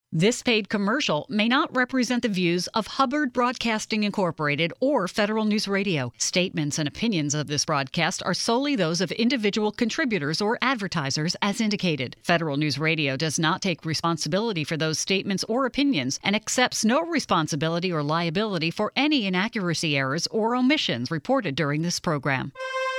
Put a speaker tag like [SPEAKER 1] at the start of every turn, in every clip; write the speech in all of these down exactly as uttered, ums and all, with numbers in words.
[SPEAKER 1] This paid commercial may not represent the views of Hubbard Broadcasting Incorporated or Federal News Radio. Statements and opinions of this broadcast are solely those of individual contributors or advertisers as indicated. Federal News Radio does not take responsibility for those statements or opinions and accepts no responsibility or liability for any inaccuracy, errors, or omissions reported during this program.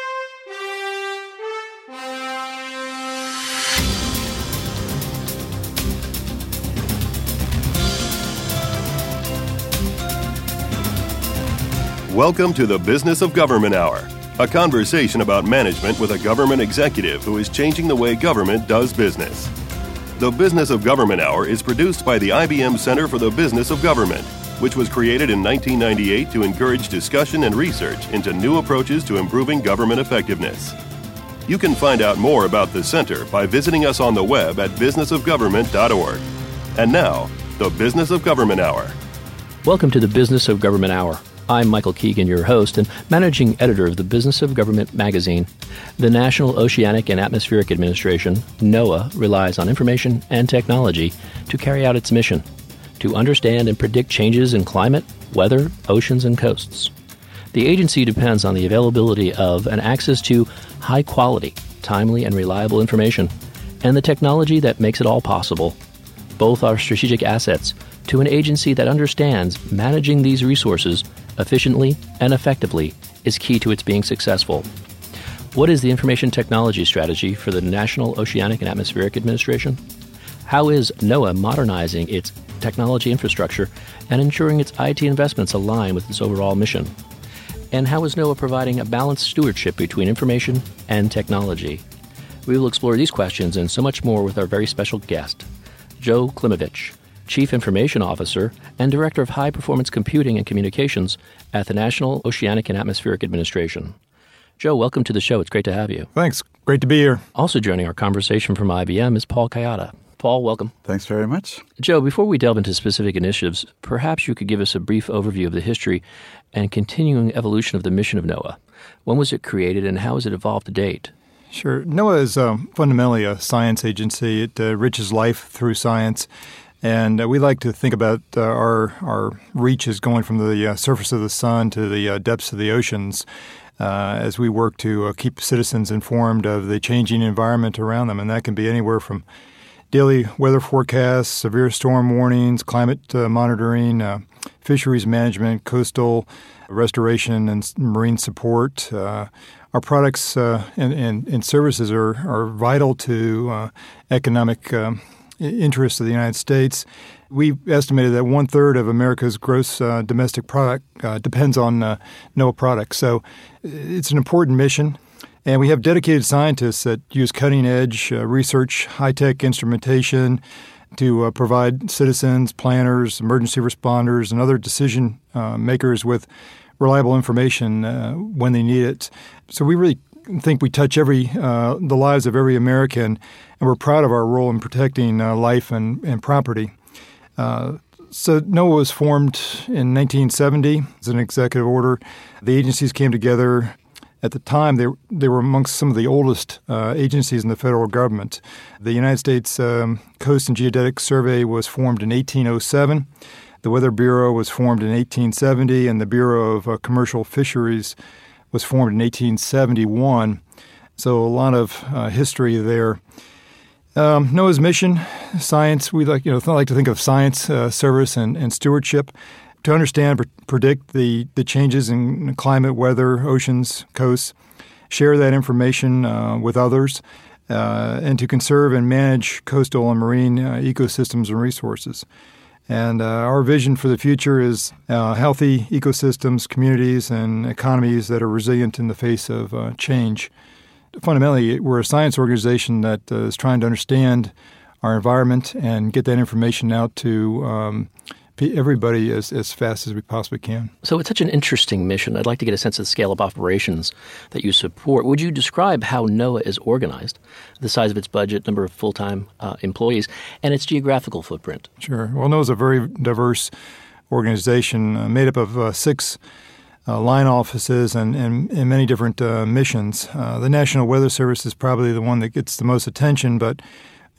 [SPEAKER 2] Welcome to the Business of Government Hour, a conversation about management with a government executive who is changing the way government does business. The Business of Government Hour is produced by the I B M Center for the Business of Government, which was created in nineteen ninety-eight to encourage discussion and research into new approaches to improving government effectiveness. You can find out more about the center by visiting us on the web at business of government dot org. And now, the Business of Government Hour.
[SPEAKER 3] Welcome to the Business of Government Hour. I'm Michael Keegan, your host and managing editor of the Business of Government magazine. The National Oceanic and Atmospheric Administration, NOAA, relies on information and technology to carry out its mission, to understand and predict changes in climate, weather, oceans, and coasts. The agency depends on the availability of and access to high-quality, timely, and reliable information, and the technology that makes it all possible. Both are strategic assets to an agency that understands managing these resources efficiently and effectively is key to its being successful. What is the information technology strategy for the National Oceanic and Atmospheric Administration? How is NOAA modernizing its technology infrastructure and ensuring its I T investments align with its overall mission? And how is NOAA providing a balanced stewardship between information and technology? We will explore these questions and so much more with our very special guest, Joe Klimovich, Chief Information Officer and Director of High Performance Computing and Communications at the National Oceanic and Atmospheric Administration. Joe, welcome to the show. It's great to have you.
[SPEAKER 4] Thanks. Great to be here.
[SPEAKER 3] Also joining our conversation from I B M is Paul Kayada. Paul, welcome.
[SPEAKER 5] Thanks very much.
[SPEAKER 3] Joe, before we delve into specific initiatives, perhaps you could give us a brief overview of the history and continuing evolution of the mission of NOAA. When was it created and how has it evolved to date?
[SPEAKER 4] Sure. NOAA is um, fundamentally a science agency. It uh, enriches life through science. And uh, we like to think about uh, our our reach as going from the uh, surface of the sun to the uh, depths of the oceans uh, as we work to uh, keep citizens informed of the changing environment around them. And that can be anywhere from daily weather forecasts, severe storm warnings, climate uh, monitoring, uh, fisheries management, coastal restoration and marine support. Uh, our products uh, and, and, and services are, are vital to uh, economic um interests of the United States. We estimated that one-third of America's gross uh, domestic product uh, depends on uh, NOAA products. So it's an important mission. And we have dedicated scientists that use cutting-edge uh, research, high-tech instrumentation to uh, provide citizens, planners, emergency responders, and other decision uh, makers with reliable information uh, when they need it. So we really think we touch every uh, the lives of every American, and we're proud of our role in protecting uh, life and, and property. Uh, so NOAA was formed in nineteen seventy as an executive order. The agencies came together. At the time, they, they were amongst some of the oldest uh, agencies in the federal government. The United States um, Coast and Geodetic Survey was formed in eighteen oh seven. The Weather Bureau was formed in eighteen seventy, and the Bureau of uh, Commercial Fisheries was formed in eighteen seventy-one, so a lot of uh, history there. Um, NOAA's mission, science, we like you know like to think of science, uh, service, and, and stewardship to understand, pr- predict the, the changes in climate, weather, oceans, coasts, share that information uh, with others, uh, and to conserve and manage coastal and marine uh, ecosystems and resources. And uh, our vision for the future is uh, healthy ecosystems, communities, and economies that are resilient in the face of uh, change. Fundamentally, we're a science organization that uh, is trying to understand our environment and get that information out to um, everybody as, as fast as we possibly can.
[SPEAKER 3] So it's such an interesting mission. I'd like to get a sense of the scale of operations that you support. Would you describe how NOAA is organized, the size of its budget, number of full-time uh, employees, and its geographical footprint?
[SPEAKER 4] Sure. Well, NOAA is a very diverse organization uh, made up of uh, six uh, line offices and, and, and many different uh, missions. Uh, the National Weather Service is probably the one that gets the most attention, but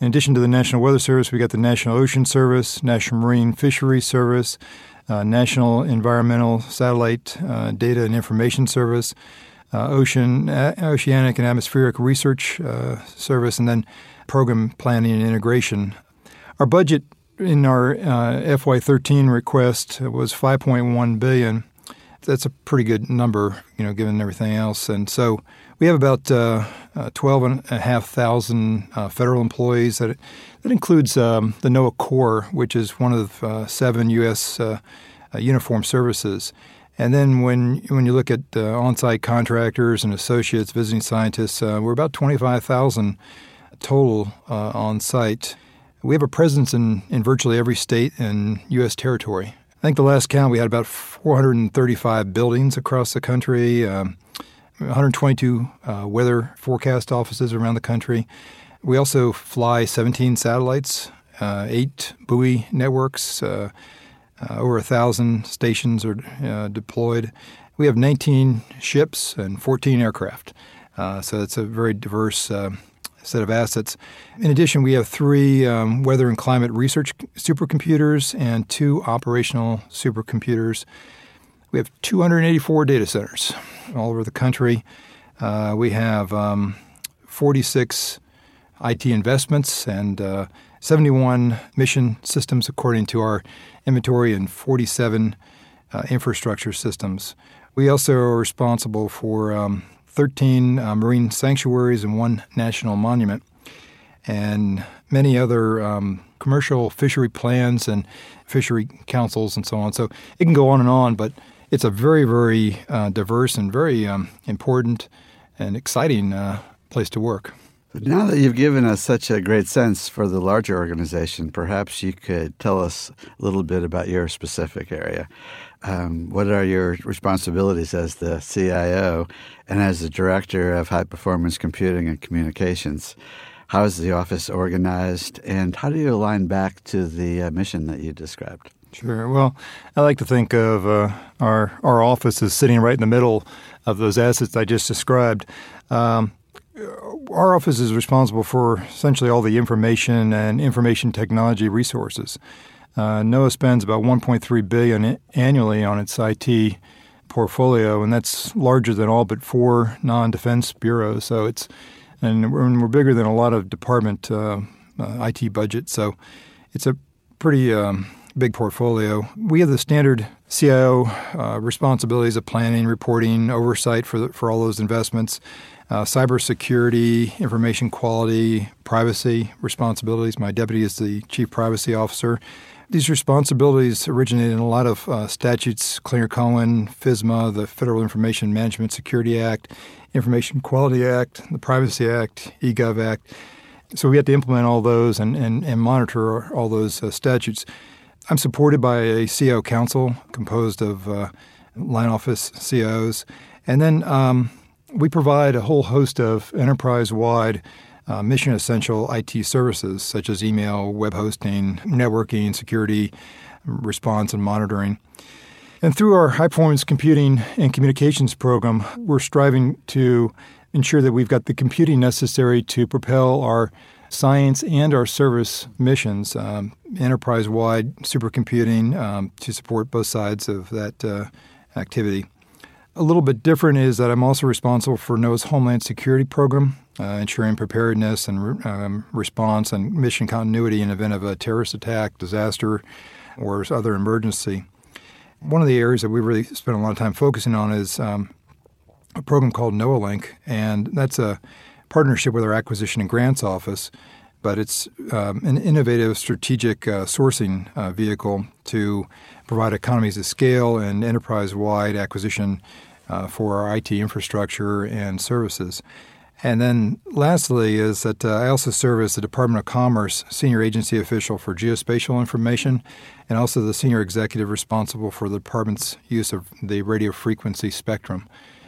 [SPEAKER 4] In addition to the National Weather Service, we got the National Ocean Service, National Marine Fisheries Service, uh, National Environmental Satellite uh, Data and Information Service, uh, Ocean, uh, Oceanic and Atmospheric Research uh, Service, and then Program Planning and Integration. Our budget in our uh, F Y thirteen request was five point one billion dollars. That's a pretty good number, you know, given everything else. And so we have about uh, uh, twelve and a half thousand uh, federal employees. That that includes um, the NOAA Corps, which is one of uh, seven U S uh, uh, uniformed services. And then when when you look at uh, on-site contractors and associates, visiting scientists, uh, we're about twenty-five thousand total uh, on-site. We have a presence in, in virtually every state and U S territory. I think the last count, we had about four hundred thirty-five buildings across the country, um, one hundred twenty-two uh, weather forecast offices around the country. We also fly seventeen satellites, uh, eight buoy networks, uh, uh, over one thousand stations are uh, deployed. We have nineteen ships and fourteen aircraft. Uh, so it's a very diverse uh, set of assets. In addition, we have three um, weather and climate research supercomputers and two operational supercomputers. We have two hundred eighty-four data centers all over the country. Uh, we have um, forty-six I T investments and uh, seventy-one mission systems according to our inventory and forty-seven uh, infrastructure systems. We also are responsible for um, thirteen uh, marine sanctuaries and one national monument, and many other um, commercial fishery plans and fishery councils and so on. So it can go on and on, but it's a very, very uh, diverse and very um, important and exciting uh, place to work.
[SPEAKER 5] Now that you've given us such a great sense for the larger organization, perhaps you could tell us a little bit about your specific area. Um, what are your responsibilities as the C I O and as the Director of High Performance Computing and Communications? How is the office organized, and how do you align back to the uh, mission that you described?
[SPEAKER 4] Sure. Well, I like to think of uh, our our office as sitting right in the middle of those assets I just described. Um, our office is responsible for essentially all the information and information technology resources. Uh, NOAA spends about one point three billion dollars annually on its I T portfolio, and that's larger than all but four non-defense bureaus. So it's and we're, and we're bigger than a lot of department uh, uh, I T budgets. So it's a pretty um, big portfolio. We have the standard C I O uh, responsibilities of planning, reporting, oversight for the, for all those investments, uh, cybersecurity, information quality, privacy responsibilities. My deputy is the chief privacy officer. These responsibilities originate in a lot of uh, statutes, Clinger-Cohen, FISMA, the Federal Information Management Security Act, Information Quality Act, the Privacy Act, eGov Act. So we have to implement all those and, and, and monitor all those uh, statutes. I'm supported by a C I O council composed of uh, line office C I Os. And then um, we provide a whole host of enterprise-wide Uh, mission-essential I T services such as email, web hosting, networking, security, response, and monitoring. And through our high-performance computing and communications program, we're striving to ensure that we've got the computing necessary to propel our science and our service missions, um, enterprise-wide supercomputing um, to support both sides of that uh, activity. A little bit different is that I'm also responsible for NOAA's Homeland Security Program, uh, ensuring preparedness and um, response and mission continuity in the event of a terrorist attack, disaster, or other emergency. One of the areas that we really spent a lot of time focusing on is um, a program called NOAA Link, and that's a partnership with our Acquisition and Grants Office, but it's um, an innovative strategic uh, sourcing uh, vehicle to provide economies of scale and enterprise-wide acquisition uh, for our I T infrastructure and services. And then lastly is that uh, I also serve as the Department of Commerce senior agency official for geospatial information and also the senior executive responsible for the department's use of the radio frequency spectrum.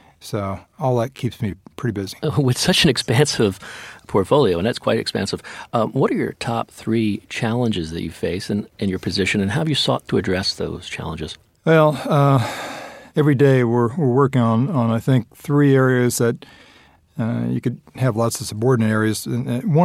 [SPEAKER 4] So all that keeps me pretty busy.
[SPEAKER 3] With such an expansive portfolio, and that's quite expansive, um, what are your top three challenges that you face in, in your position, and how have you sought to address those challenges?
[SPEAKER 4] Well, uh, every day we're, we're working on, on, I think, three areas that uh, you could have lots of subordinate areas. One is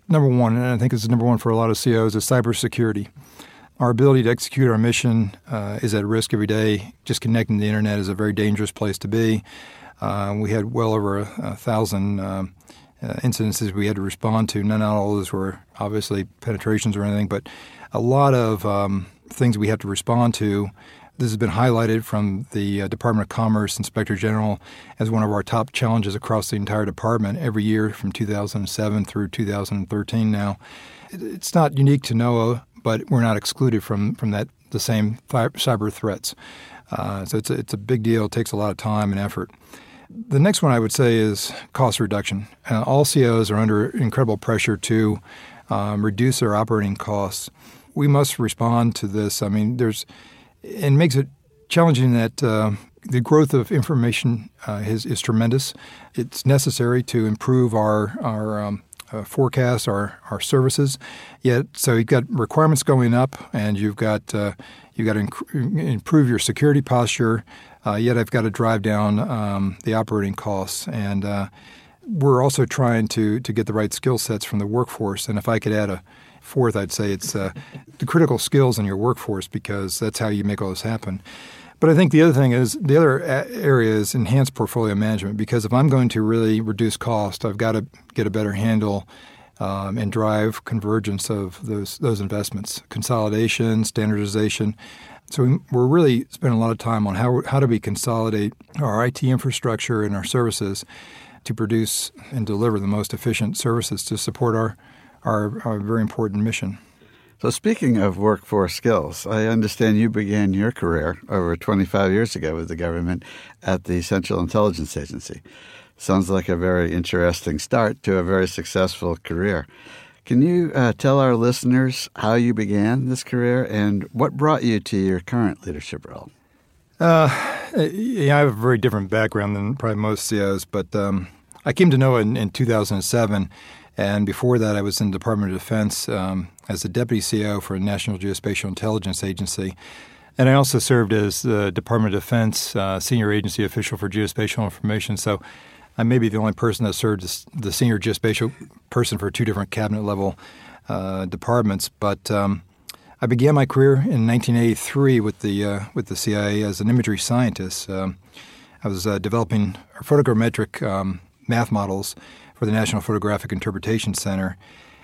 [SPEAKER 4] number one, and I think this is number one for a lot of C E Os, is cybersecurity. Our ability to execute our mission uh, is at risk every day. Just connecting to the internet is a very dangerous place to be. Uh, we had well over a, a thousand um, uh, incidences we had to respond to. Not all of those were obviously penetrations or anything, but a lot of um, things we have to respond to. This has been highlighted from the uh, Department of Commerce Inspector General as one of our top challenges across the entire department every year from two thousand seven through two thousand thirteen now. It's not unique to NOAA, but we're not excluded from, from that the same th- cyber threats. Uh, so it's a, it's a big deal. It takes a lot of time and effort. The next one I would say is cost reduction. Uh, all C E Os are under incredible pressure to um, reduce their operating costs. We must respond to this. I mean, there's it makes it challenging that uh, the growth of information uh, is, is tremendous. It's necessary to improve our our um, uh, forecasts, our our services. Yet, so you've got requirements going up, and you've got uh, you've got to inc- improve your security posture. Uh, yet, I've got to drive down um, the operating costs, and uh, we're also trying to to get the right skill sets from the workforce. And if I could add a fourth, I'd say it's uh, the critical skills in your workforce, because that's how you make all this happen. But I think the other thing is, the other area is enhanced portfolio management, because if I'm going to really reduce cost, I've got to get a better handle um, and drive convergence of those those investments, consolidation, standardization. So we're really spending a lot of time on how how do we consolidate our I T infrastructure and our services to produce and deliver the most efficient services to support our Our, our very important mission.
[SPEAKER 5] So speaking of workforce skills, I understand you began your career over twenty-five years ago with the government at the Central Intelligence Agency. Sounds like a very interesting start to a very successful career. Can you uh, tell our listeners how you began this career and what brought you to your current leadership role?
[SPEAKER 4] Uh, yeah, I have a very different background than probably most C E Os, but um, I came to NOAA in, in two thousand seven. And before that, I was in the Department of Defense um, as the Deputy C E O for the National Geospatial Intelligence Agency. And I also served as the Department of Defense uh, Senior Agency Official for Geospatial Information. So I may be the only person that served as the Senior Geospatial person for two different cabinet-level uh, departments. But um, I began my career in nineteen eighty-three with the uh, with the C I A as an imagery scientist. Um, I was uh, developing photogrammetric um, math models for the National Photographic Interpretation Center,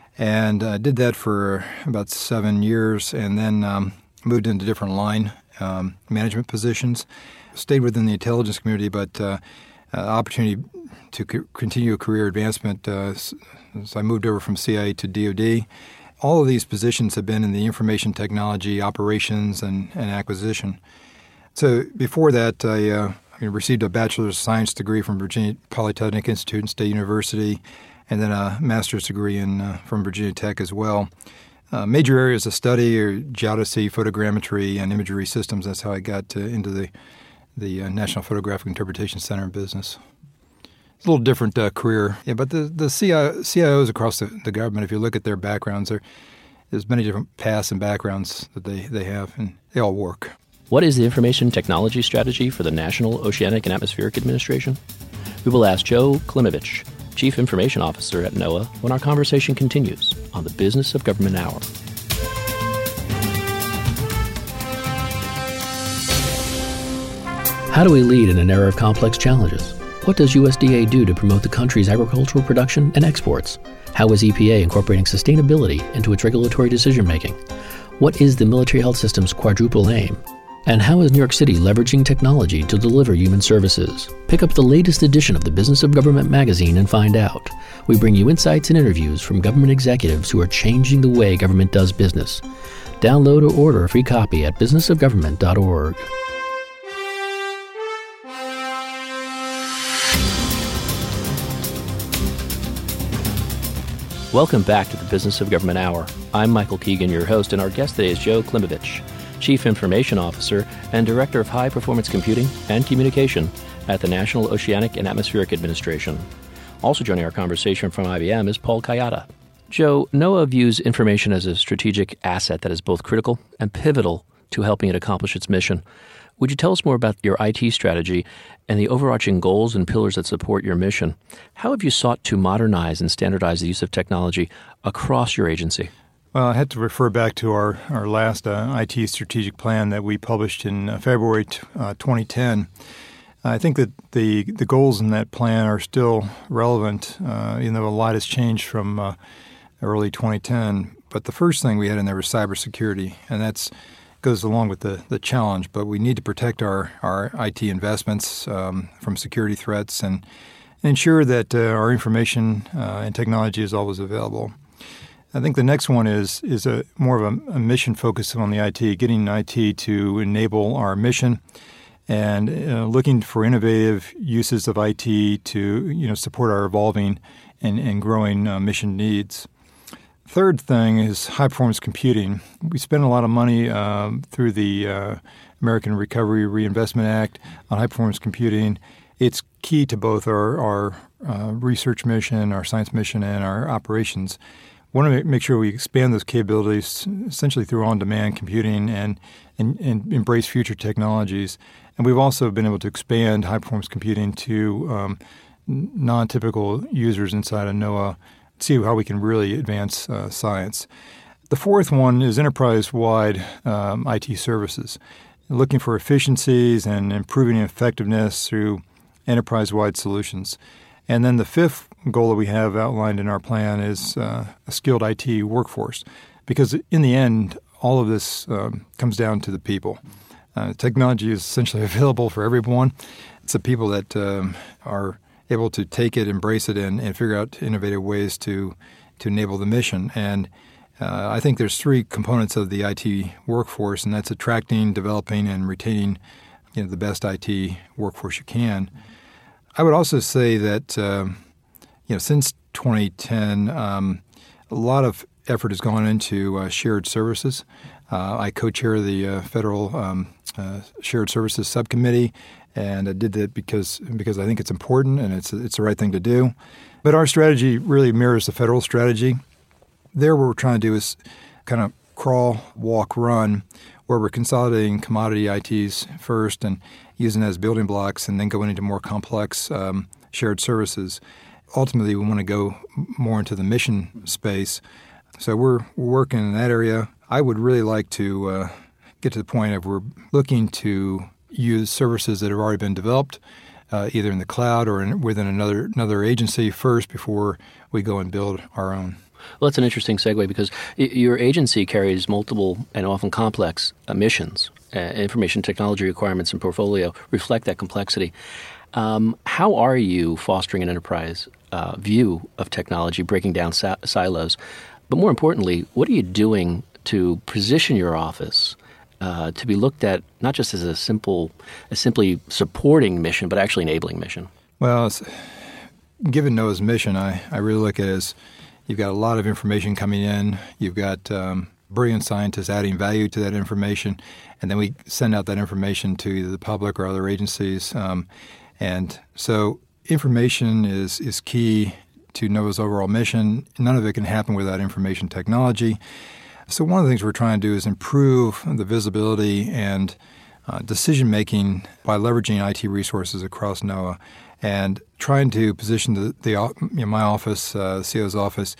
[SPEAKER 4] and I uh, did that for about seven years and then um, moved into different line um, management positions. Stayed within the intelligence community, but uh, uh, opportunity to co- continue a career advancement uh, so I moved over from C I A to D O D. All of these positions have been in the information technology, operations, and, and acquisition. So before that, I uh, I received a Bachelor's of Science degree from Virginia Polytechnic Institute and State University, and then a master's degree in, uh, from Virginia Tech as well. Uh, major areas of study are geodesy, photogrammetry, and imagery systems. That's how I got uh, into the the uh, National Photographic Interpretation Center business. It's a little different uh, career, yeah. But the the C I Os across the, the government, if you look at their backgrounds, there's many different paths and backgrounds that they, they have, and they all work.
[SPEAKER 3] What is the information technology strategy for the National Oceanic and Atmospheric Administration? We will ask Joe Klimovich, Chief Information Officer at NOAA, when our conversation continues on the Business of Government Hour. How do we lead in an era of complex challenges? What does U S D A do to promote the country's agricultural production and exports? How is E P A incorporating sustainability into its regulatory decision-making? What is the military health system's quadruple aim? And how is New York City leveraging technology to deliver human services? Pick up the latest edition of the Business of Government magazine and find out. We bring you insights and interviews from government executives who are changing the way government does business. Download or order a free copy at business of government dot org. Welcome back to the Business of Government Hour. I'm Michael Keegan, your host, and our guest today is Joe Klimovich, Chief Information Officer and Director of High Performance Computing and Communication at the National Oceanic and Atmospheric Administration. Also joining our conversation from I B M is Paul Kayada. Joe, NOAA views information as a strategic asset that is both critical and pivotal to helping it accomplish its mission. Would you tell us more about your I T strategy and the overarching goals and pillars that support your mission? How have you sought to modernize and standardize the use of technology across your agency?
[SPEAKER 4] Well, I had to refer back to our, our last uh, I T strategic plan that we published in uh, February t- uh, twenty ten. I think that the, the goals in that plan are still relevant, uh, even though a lot has changed from uh, early twenty ten. But the first thing we had in there was cybersecurity, and that's goes along with the, the challenge. But we need to protect our, our I T investments um, from security threats and ensure that uh, our information uh, and technology is always available. I think the next one is is a more of a, a mission focus on the I T, getting I T to enable our mission, and uh, looking for innovative uses of I T to you know support our evolving and, and growing uh, mission needs. Third thing is high-performance computing. We spend a lot of money um, through the uh, American Recovery Reinvestment Act on high-performance computing. It's key to both our, our uh, research mission, our science mission, and our operations. We want to make sure we expand those capabilities essentially through on-demand computing and, and, and embrace future technologies. And we've also been able to expand high-performance computing to um, non-typical users inside of NOAA, see how we can really advance uh, science. The fourth one is enterprise-wide um, I T services, looking for efficiencies and improving effectiveness through enterprise-wide solutions. And then the fifth goal that we have outlined in our plan is uh, a skilled I T workforce, because in the end, all of this um, comes down to the people. Uh, technology is essentially available for everyone. It's the people that um, are able to take it, embrace it, and, and figure out innovative ways to to enable the mission. And uh, I think there's three components of the I T workforce, and that's attracting, developing, and retaining you know, the best I T workforce you can. I would also say that uh, you know since twenty ten, um, a lot of effort has gone into uh, shared services. Uh, I co-chair the uh, Federal um, uh, Shared Services Subcommittee, and I did that because because I think it's important and it's it's the right thing to do. But our strategy really mirrors the federal strategy. There, what we're trying to do is kind of crawl, walk, run, where we're consolidating commodity I Ts first and using it as building blocks, and then going into more complex um, shared services. Ultimately, we want to go more into the mission space. So we're, we're working in that area. I would really like to uh, get to the point of we're looking to use services that have already been developed, uh, either in the cloud or in, within another another agency first before we go and build our own.
[SPEAKER 3] Well, that's an interesting segue because your agency carries multiple and often complex uh, missions. Uh, information technology requirements and portfolio reflect that complexity. Um, how are you fostering an enterprise uh, view of technology, breaking down sa- silos? But more importantly, what are you doing to position your office uh, to be looked at not just as a simple, as simply supporting mission, but actually enabling mission?
[SPEAKER 4] Well, it's, given NOAA's mission, I, I really look at it as you've got a lot of information coming in. You've got um, brilliant scientists adding value to that information, and then we send out that information to either the public or other agencies. Um, and so information is, is key to NOAA's overall mission. None of it can happen without information technology. So one of the things we're trying to do is improve the visibility and uh, decision-making by leveraging I T resources across NOAA and trying to position the, the you know, my office, uh, C E O's office,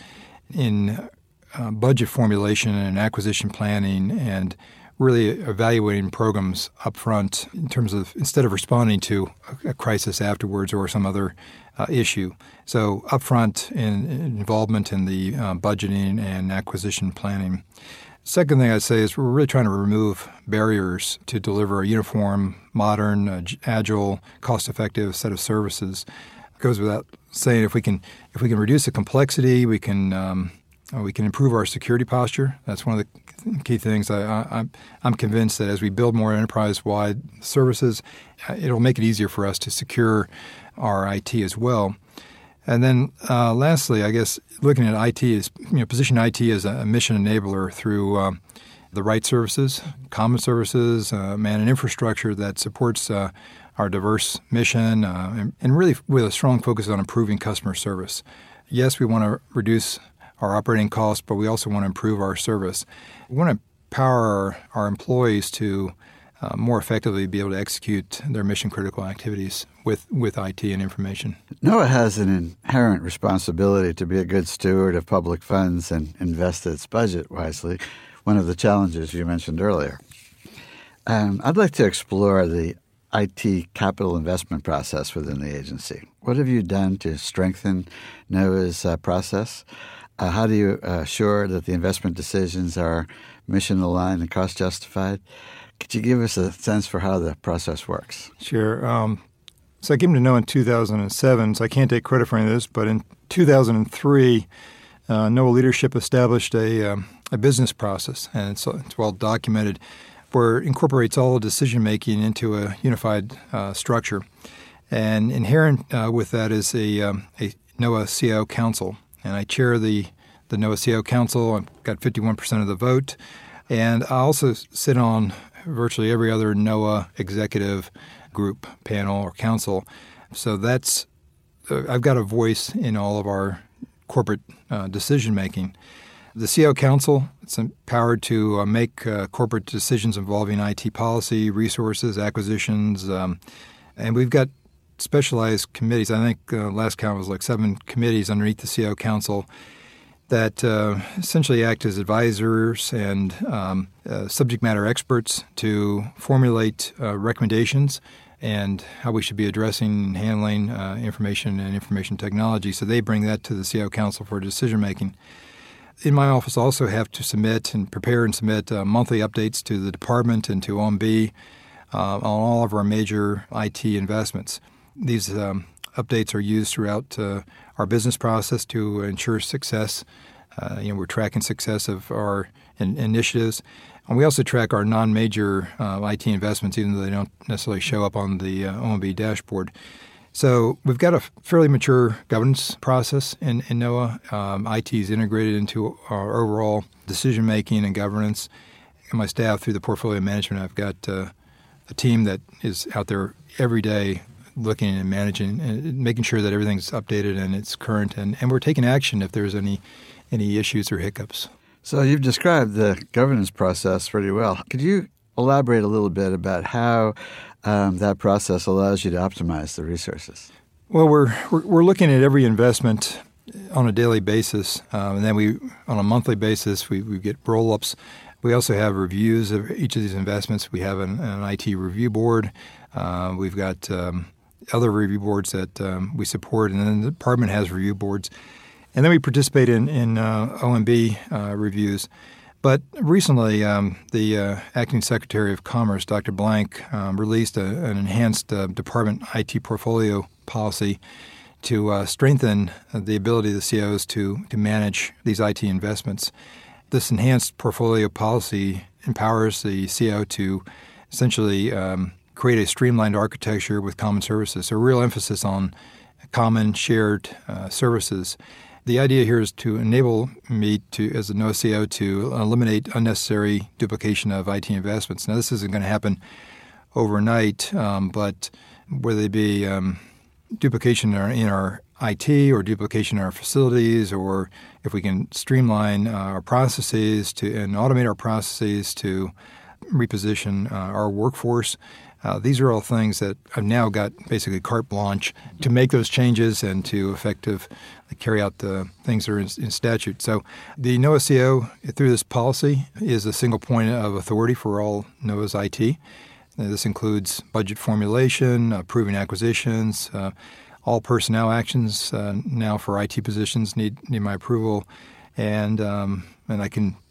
[SPEAKER 4] in uh, budget formulation and acquisition planning and really evaluating programs up front in terms of instead of responding to a, a crisis afterwards or some other uh, issue. So up front in, in involvement in the uh, budgeting and acquisition planning. Second thing I'd say is we're really trying to remove barriers to deliver a uniform, modern, uh, agile, cost-effective set of services. It goes without saying if we can if we can reduce the complexity, we can um, we can improve our security posture. That's one of the key things. I, I, I'm I'm convinced that as we build more enterprise-wide services, it'll make it easier for us to secure our I T as well. And then uh, lastly, I guess looking at I T is, you know, position I T as a mission enabler through um, the right services, common services, uh, man and infrastructure that supports uh, our diverse mission, uh, and, and really with a strong focus on improving customer service. Yes, we want to reduce our operating costs, but we also want to improve our service. We want to empower our, our employees to uh, more effectively be able to execute their mission-critical activities with, with I T and information.
[SPEAKER 5] NOAA has an inherent responsibility to be a good steward of public funds and invest its budget wisely, one of the challenges you mentioned earlier. Um, I'd like to explore the I T capital investment process within the agency. What have you done to strengthen NOAA's uh, process? Uh, how do you uh, assure that the investment decisions are mission-aligned and cost-justified? Could you give us a sense for how the process works?
[SPEAKER 4] Sure. Um, so I came to know in two thousand seven, so I can't take credit for any of this, but in two thousand three, uh, NOAA leadership established a, um, a business process, and it's, it's well documented, where it incorporates all decision-making into a unified uh, structure. And inherent uh, with that is a, um, a NOAA C I O Council. And I chair the, the NOAA C I O Council. I've got fifty-one percent of the vote. And I also sit on virtually every other NOAA executive group, panel, or council. So that's uh, I've got a voice in all of our corporate uh, decision-making. The C I O Council, it's empowered to uh, make uh, corporate decisions involving I T policy, resources, acquisitions, um, and we've got specialized committees. I think uh, last count was like seven committees underneath the C I O Council that uh, essentially act as advisors and um, uh, subject matter experts to formulate uh, recommendations and how we should be addressing and handling uh, information and information technology. So they bring that to the C I O Council for decision-making. In my office, I also have to submit and prepare and submit uh, monthly updates to the department and to O M B uh, on all of our major I T investments. These um, updates are used throughout uh, our business process to ensure success. Uh, you know, we're tracking success of our in- initiatives. And we also track our non-major uh, I T investments, even though they don't necessarily show up on the uh, O M B dashboard. So we've got a fairly mature governance process in, in NOAA. Um, I T is integrated into our overall decision-making and governance. And my staff, through the portfolio management, I've got uh, a team that is out there every day looking and managing and making sure that everything's updated and it's current. And, and we're taking action if there's any any issues or hiccups.
[SPEAKER 5] So you've described the governance process pretty well. Could you elaborate a little bit about how um, that process allows you to optimize the resources?
[SPEAKER 4] Well, we're we're, we're looking at every investment on a daily basis, um, and then we on a monthly basis we, we get roll-ups. We also have reviews of each of these investments. We have an, an I T review board. Uh, we've got um, other review boards that um, we support, and then the department has review boards. And then we participate in, in uh, O M B uh, reviews. But recently, um, the uh, Acting Secretary of Commerce, Doctor Blank, um, released a, an enhanced uh, department I T portfolio policy to uh, strengthen the ability of the C I Os to, to manage these I T investments. This enhanced portfolio policy empowers the C I O to essentially um, create a streamlined architecture with common services, so a real emphasis on common shared uh, services. The idea here is to enable me to, as a NOAA C I O, to eliminate unnecessary duplication of I T investments. Now, this isn't going to happen overnight, um, but whether it be um, duplication in our, in our I T or duplication in our facilities, or if we can streamline uh, our processes to and automate our processes to reposition uh, our workforce, Uh, these are all things that I've now got basically carte blanche to make those changes and to effectively carry out the things that are in, in statute. So the NOAA C I O, through this policy, is a single point of authority for all NOAA's I T. Uh, this includes budget formulation, approving acquisitions. Uh, all personnel actions uh, now for I T positions need need my approval, and um, and I can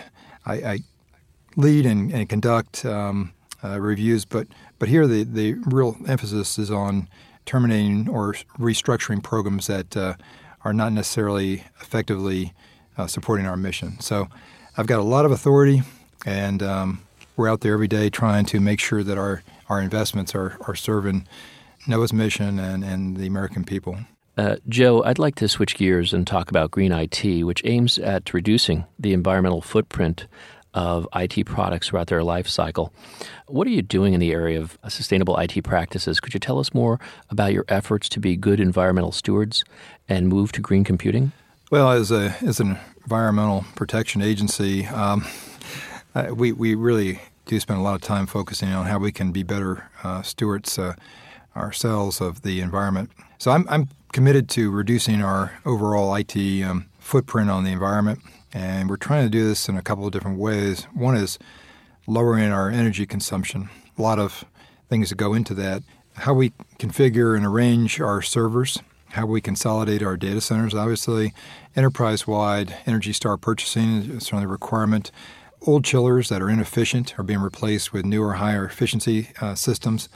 [SPEAKER 4] I, I lead and, and conduct Um, Uh, reviews, but but here the, the real emphasis is on terminating or restructuring programs that uh, are not necessarily effectively uh, supporting our mission. So I've got a lot of authority, and um, we're out there every day trying to make sure that our, our investments are, are serving NOAA's mission and, and the American people.
[SPEAKER 3] Uh, Joe, I'd like to switch gears and talk about Green I T, which aims at reducing the environmental footprint of I T products throughout their life cycle. What are you doing in the area of sustainable I T practices? Could you tell us more about your efforts to be good environmental stewards and move to green computing?
[SPEAKER 4] Well, as a as an environmental protection agency, um, uh, we, we really do spend a lot of time focusing on how we can be better uh, stewards uh, ourselves of the environment. So I'm, I'm committed to reducing our overall I T um, footprint on the environment, and we're trying to do this in a couple of different ways. One is lowering our energy consumption. A lot of things that go into that. How we configure and arrange our servers, how we consolidate our data centers. Obviously, enterprise-wide Energy Star purchasing is certainly a requirement. Old chillers that are inefficient are being replaced with newer, higher efficiency uh, systems.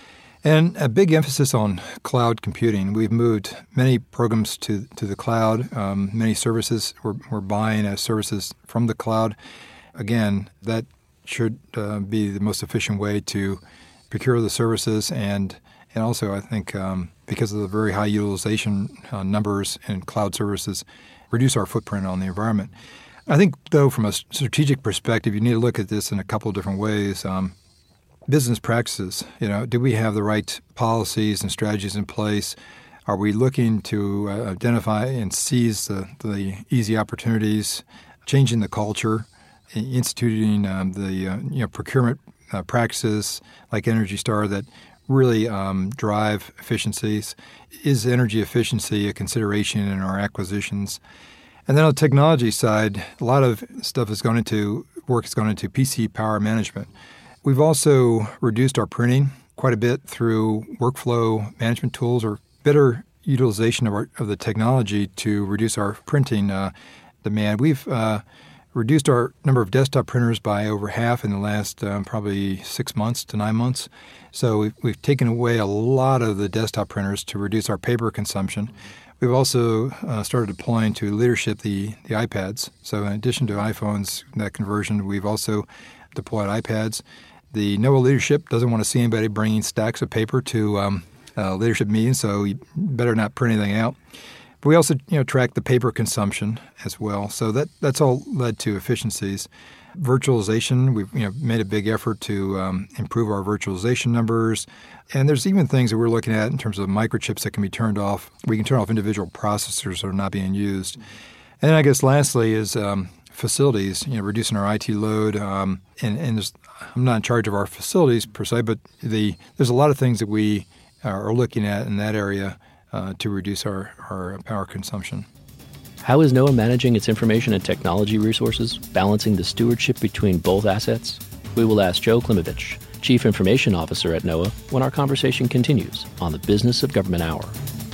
[SPEAKER 4] And a big emphasis on cloud computing. We've moved many programs to to the cloud. Um, many services we're, we're buying as services from the cloud. Again, that should uh, be the most efficient way to procure the services, and and also I think um, because of the very high utilization uh, numbers in cloud services, reduce our footprint on the environment. I think, though, from a strategic perspective, you need to look at this in a couple of different ways. Um, business practices, you know, do we have the right policies and strategies in place? Are we looking to uh, identify and seize the, the easy opportunities, changing the culture, instituting um, the uh, you know procurement uh, practices like Energy Star that really um, drive efficiencies? Is energy efficiency a consideration in our acquisitions? And then on the technology side, a lot of stuff is going into work is going into P C power management. We've also reduced our printing quite a bit through workflow management tools or better utilization of, our, of the technology to reduce our printing uh, demand. We've uh, reduced our number of desktop printers by over half in the last um, probably six months to nine months. So we've, we've taken away a lot of the desktop printers to reduce our paper consumption. We've also uh, started deploying to leadership the, the iPads. So in addition to iPhones, that conversion, we've also deployed iPads. The NOAA leadership doesn't want to see anybody bringing stacks of paper to um, uh, leadership meetings, so you better not print anything out. But we also, you know, track the paper consumption as well. So that that's all led to efficiencies. Virtualization, we've you know made a big effort to um, improve our virtualization numbers. And there's even things that we're looking at in terms of microchips that can be turned off. We can turn off individual processors that are not being used. And then I guess lastly is um, facilities, you know, reducing our I T load. Um, and and there's, I'm not in charge of our facilities per se, but the there's a lot of things that we are looking at in that area uh, to reduce our, our power consumption.
[SPEAKER 3] How is NOAA managing its information and technology resources, balancing the stewardship between both assets? We will ask Joe Klimovich, Chief Information Officer at NOAA, when our conversation continues on the Business of Government Hour.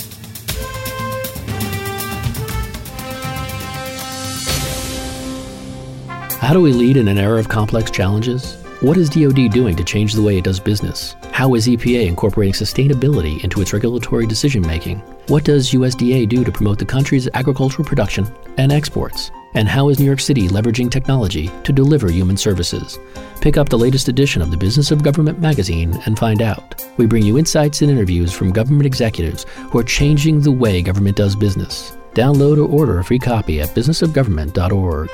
[SPEAKER 3] How do we lead in an era of complex challenges? What is D O D doing to change the way it does business? How is E P A incorporating sustainability into its regulatory decision-making? What does U S D A do to promote the country's agricultural production and exports? And how is New York City leveraging technology to deliver human services? Pick up the latest edition of the Business of Government magazine and find out. We bring you insights and interviews from government executives who are changing the way government does business. Download or order a free copy at business of government dot org.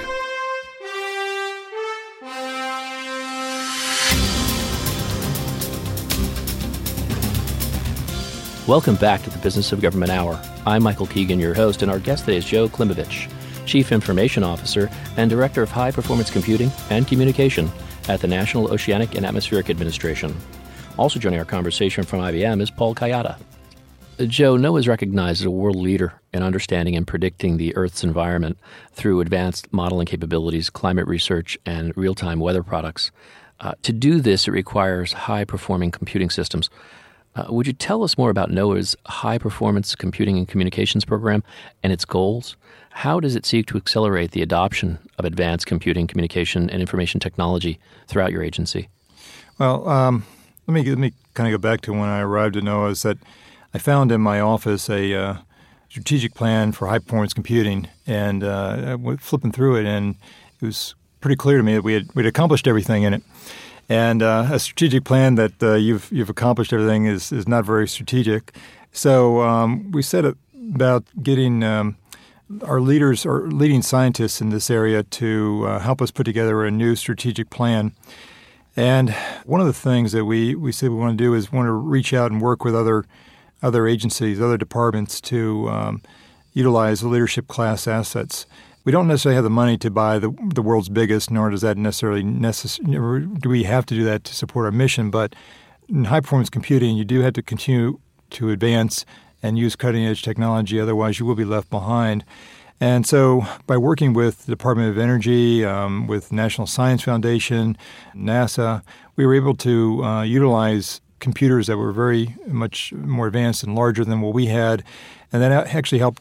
[SPEAKER 3] Welcome back to the Business of Government Hour. I'm Michael Keegan, your host, and our guest today is Joe Klimovich, Chief Information Officer and Director of High Performance Computing and Communication at the National Oceanic and Atmospheric Administration. Also joining our conversation from I B M is Paul Kayada. Joe, NOAA is recognized as a world leader in understanding and predicting the Earth's environment through advanced modeling capabilities, climate research, and real-time weather products. Uh, to do this, it requires high-performing computing systems. Uh, would you tell us more about NOAA's high-performance computing and communications program and its goals? How does it seek to accelerate the adoption of advanced computing, communication, and information technology throughout your agency?
[SPEAKER 4] Well, um, let me let me kind of go back to when I arrived at NOAA. Is that I found in my office a uh, strategic plan for high-performance computing, and uh, I went flipping through it, and it was pretty clear to me that we had we'd accomplished everything in it. And uh, a strategic plan that uh, you've you've accomplished everything is is not very strategic. So um, we set about getting um, our leaders or leading scientists in this area to uh, help us put together a new strategic plan. And one of the things that we, we said we want to do is want to reach out and work with other other agencies, other departments to um, utilize the leadership class assets. we don't necessarily have the money to buy the, the world's biggest, nor does that necessarily necess- do we have to do that to support our mission. But in high-performance computing, you do have to continue to advance and use cutting-edge technology. Otherwise, you will be left behind. And so by working with the Department of Energy, um, with National Science Foundation, NASA, we were able to uh, utilize computers that were very much more advanced and larger than what we had. And that actually helped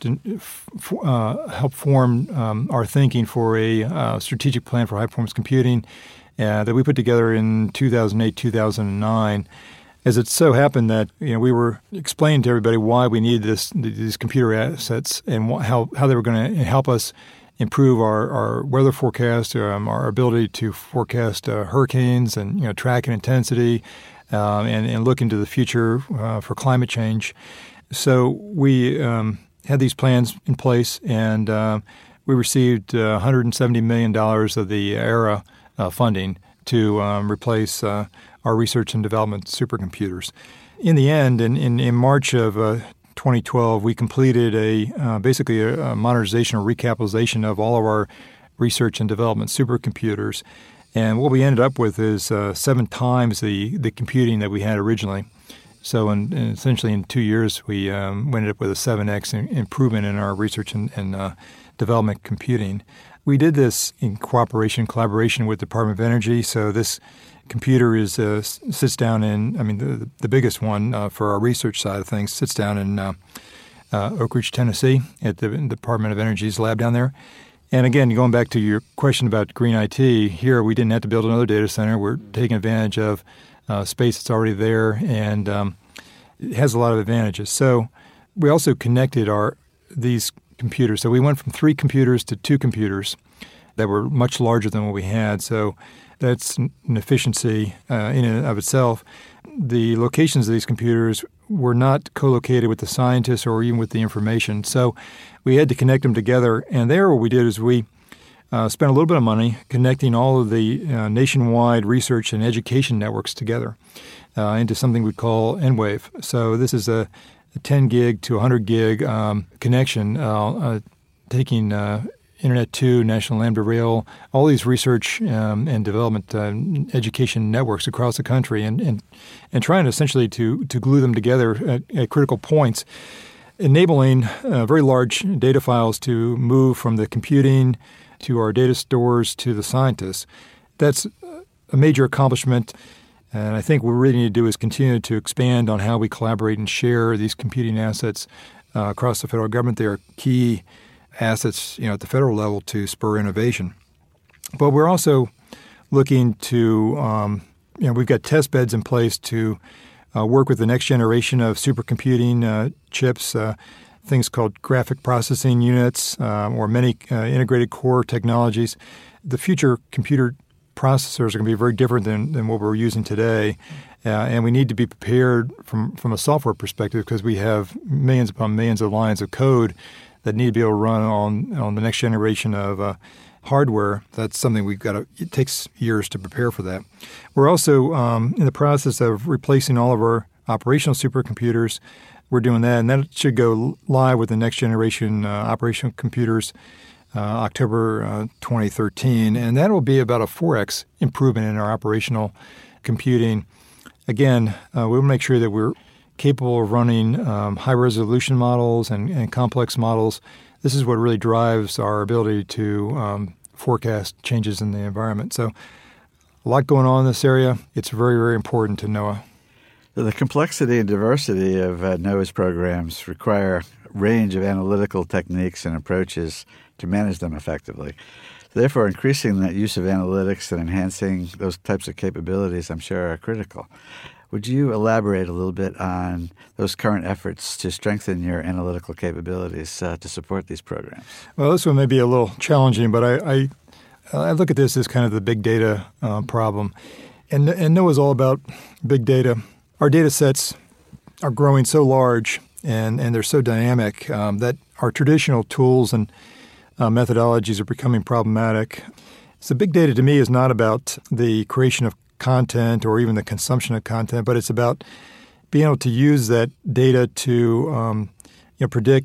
[SPEAKER 4] uh, help form um, our thinking for a uh, strategic plan for high-performance computing uh, that we put together in two thousand eight, two thousand nine. As it so happened that you know we were explaining to everybody why we needed this, these computer assets and how how they were going to help us improve our, our weather forecast, um, our ability to forecast uh, hurricanes and you know track and intensity, um, and, and look into the future uh, for climate change. So we um, had these plans in place, and uh, we received uh, one hundred seventy million dollars of the ERA uh, funding to um, replace uh, our research and development supercomputers. In the end, in, in, in March of uh, twenty twelve, we completed a uh, basically a, a modernization or recapitalization of all of our research and development supercomputers. And what we ended up with is uh, seven times the, the computing that we had originally. So in, in essentially in two years, we um, ended up with a seven x in, improvement in our research and, and uh, development computing. We did this in cooperation, collaboration with the Department of Energy. So this computer is uh, sits down in, I mean, the, the biggest one uh, for our research side of things sits down in uh, uh, Oak Ridge, Tennessee, at the Department of Energy's lab down there. And again, going back to your question about green I T, here we didn't have to build another data center. We're taking advantage of Uh, space that's already there, and um, it has a lot of advantages. So we also connected our these computers. So we went from three computers to two computers that were much larger than what we had. So that's an efficiency uh, in and of itself. The locations of these computers were not co-located with the scientists or even with the information. So we had to connect them together. And there what we did is we Uh, spent a little bit of money connecting all of the uh, nationwide research and education networks together uh, into something we call EnWave. So this is a, a ten gig to one hundred gig um, connection, uh, uh, taking uh, Internet two, National Lambda Rail, all these research um, and development uh, education networks across the country, and, and, and trying to essentially to, to glue them together at, at critical points, enabling uh, very large data files to move from the computing to our data stores, to the scientists. That's a major accomplishment, and I think what we really need to do is continue to expand on how we collaborate and share these computing assets uh, across the federal government. They are key assets, you know, at the federal level to spur innovation. But we're also looking to, um, you know, we've got test beds in place to uh, work with the next generation of supercomputing uh, chips, uh, things called graphic processing units uh, or many uh, integrated core technologies. The future computer processors are going to be very different than, than what we're using today, uh, and we need to be prepared from, from a software perspective because we have millions upon millions of lines of code that need to be able to run on, on the next generation of uh, hardware. That's something we've got to – it takes years to prepare for that. We're also um, in the process of replacing all of our operational supercomputers. We're doing that, and that should go live with the next generation uh, operational computers uh, October uh, twenty thirteen, and that will be about a four x improvement in our operational computing. Again, uh, we'll make sure that we're capable of running um, high-resolution models and, and complex models. This is what really drives our ability to um, forecast changes in the environment. So a lot going on in this area. It's very, very important to NOAA.
[SPEAKER 5] The complexity and diversity of uh, NOAA's programs require a range of analytical techniques and approaches to manage them effectively. Therefore, increasing the use of analytics and enhancing those types of capabilities, I'm sure, are critical. Would you elaborate a little bit on those current efforts to strengthen your analytical capabilities uh, to support these programs?
[SPEAKER 4] Well, this one may be a little challenging, but I, I, I look at this as kind of the big data uh, problem. And, and NOAA's all about big data. Our data sets are growing so large and, and they're so dynamic um, that our traditional tools and uh, methodologies are becoming problematic. So big data to me is not about the creation of content or even the consumption of content, but it's about being able to use that data to um, you know, predict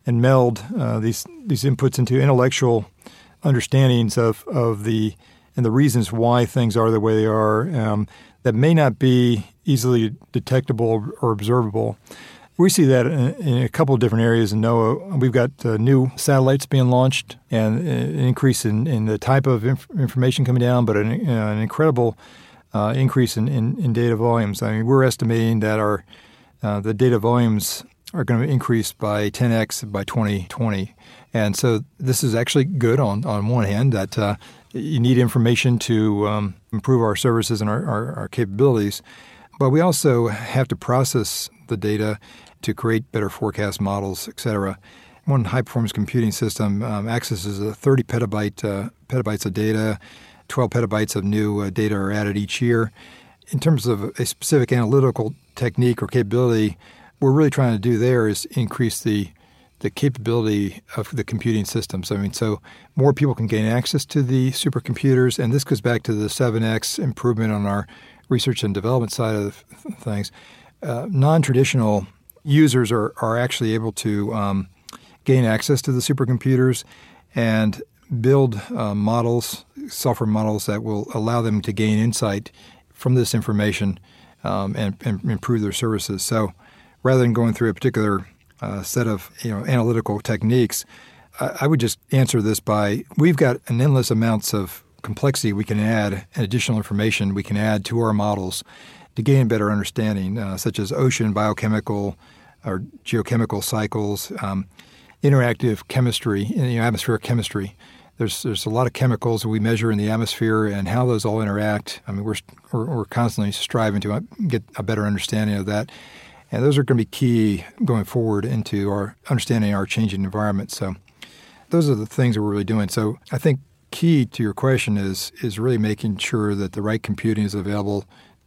[SPEAKER 4] and meld uh, these these inputs into intellectual understandings of, of the and the reasons why things are the way they are um, that may not be easily detectable or observable. We see that in, in a couple of different areas in NOAA. We've got uh, new satellites being launched and an increase in, in the type of inf- information coming down, but an, uh, an incredible uh, increase in, in, in data volumes. I mean, we're estimating that our uh, the data volumes are going to increase by ten x by twenty twenty. And so this is actually good on, on one hand that uh, you need information to um, improve our services and our, our, our capabilities, but we also have to process the data to create better forecast models, et cetera. One high-performance computing system um, accesses a thirty petabyte uh, petabytes of data, twelve petabytes of new uh, data are added each year. In terms of a specific analytical technique or capability, what we're really trying to do there is increase the the capability of the computing systems. I mean, so more people can gain access to the supercomputers, and this goes back to the seven x improvement on our research and development side of things. Uh, non-traditional users are, are actually able to um, gain access to the supercomputers and build uh, models, software models that will allow them to gain insight from this information um, and, and improve their services. So rather than going through a particular uh, set of you know analytical techniques, I, I would just answer this by we've got an endless amounts of complexity we can add and additional information we can add to our models to gain better understanding, uh, such as ocean biochemical or geochemical cycles, um, interactive chemistry, you know, atmospheric chemistry. There's there's a lot of chemicals that we measure in the atmosphere and how those all interact. I mean, we're we're, we're constantly striving to get a better understanding of that, and those are going to be key going forward into our understanding our changing environment. So those are the things that we're really doing. So I think key to your question is is really making sure that the right computing is available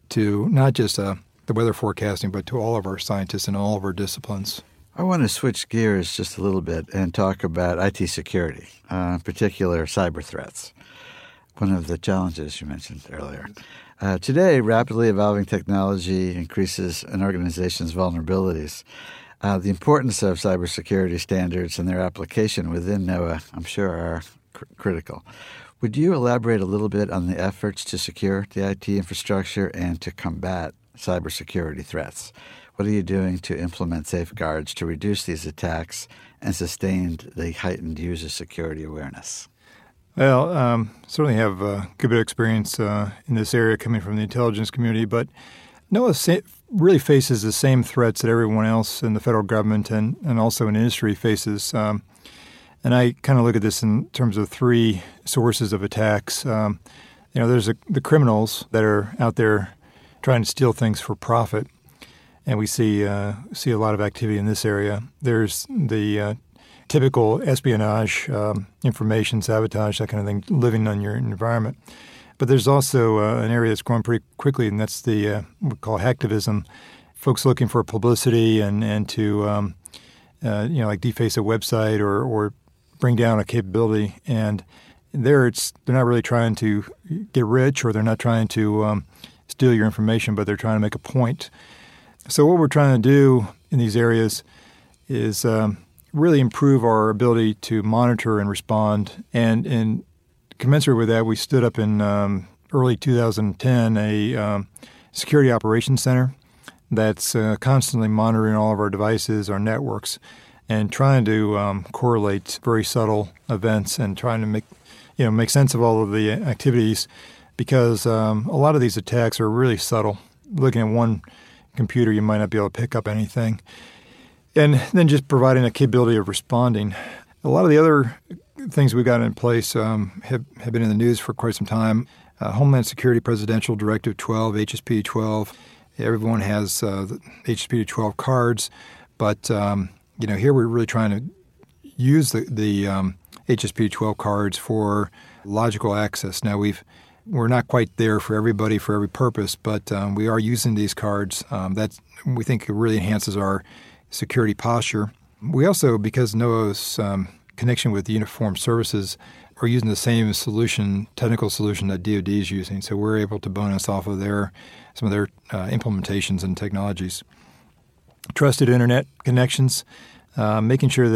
[SPEAKER 4] to not just uh, the weather forecasting, but to all of our scientists in all of our disciplines.
[SPEAKER 5] I want to switch gears just a little bit and talk about I T security, uh, in particular cyber threats, one of the challenges you mentioned earlier. Uh, today, rapidly evolving technology increases an organization's vulnerabilities. Uh, the importance of cybersecurity standards and their application within NOAA, I'm sure, are cr- critical. Would you elaborate a little bit on the efforts to secure the I T infrastructure and to combat cybersecurity threats? What are you doing to implement safeguards to reduce these attacks and sustain the heightened user security awareness?
[SPEAKER 4] Well, um, certainly have a good bit of experience uh, in this area coming from the intelligence community, but NOAA sa- really faces the same threats that everyone else in the federal government and, and also in industry faces. Um, And I kind of look at this in terms of three sources of attacks. Um, you know, there's a, the criminals that are out there trying to steal things for profit, and we see uh, see a lot of activity in this area. There's the uh, typical espionage, um, information sabotage, that kind of thing, living on your environment. But there's also uh, an area that's growing pretty quickly, and that's the uh, what we call hacktivism. Folks looking for publicity and and to um, uh, you know like deface a website or or bring down a capability, and there it's they're not really trying to get rich or they're not trying to um, steal your information, but they're trying to make a point. So what we're trying to do in these areas is um, really improve our ability to monitor and respond. And, and commensurate with that, we stood up in um, early two thousand ten a um, security operations center that's uh, constantly monitoring all of our devices, our networks, and trying to um, correlate very subtle events and trying to make, you know, make sense of all of the activities, because um, a lot of these attacks are really subtle. Looking at one computer, you might not be able to pick up anything. And then just providing a capability of responding. A lot of the other things we got in place um, have, have been in the news for quite some time. Uh, Homeland Security Presidential Directive twelve, H S P twelve. Everyone has uh, the H S P twelve cards, but um, You know, here we're really trying to use the, the um, H S P twelve cards for logical access. Now, we've, we're not quite there for everybody for every purpose, but um, we are using these cards. Um, that we think really enhances our security posture. We also, because NOAA's um, connection with Uniformed Services, are using the same solution, technical solution that D O D is using. So we're able to bonus off of their some of their uh, implementations and technologies. Trusted internet connections, uh, making sure that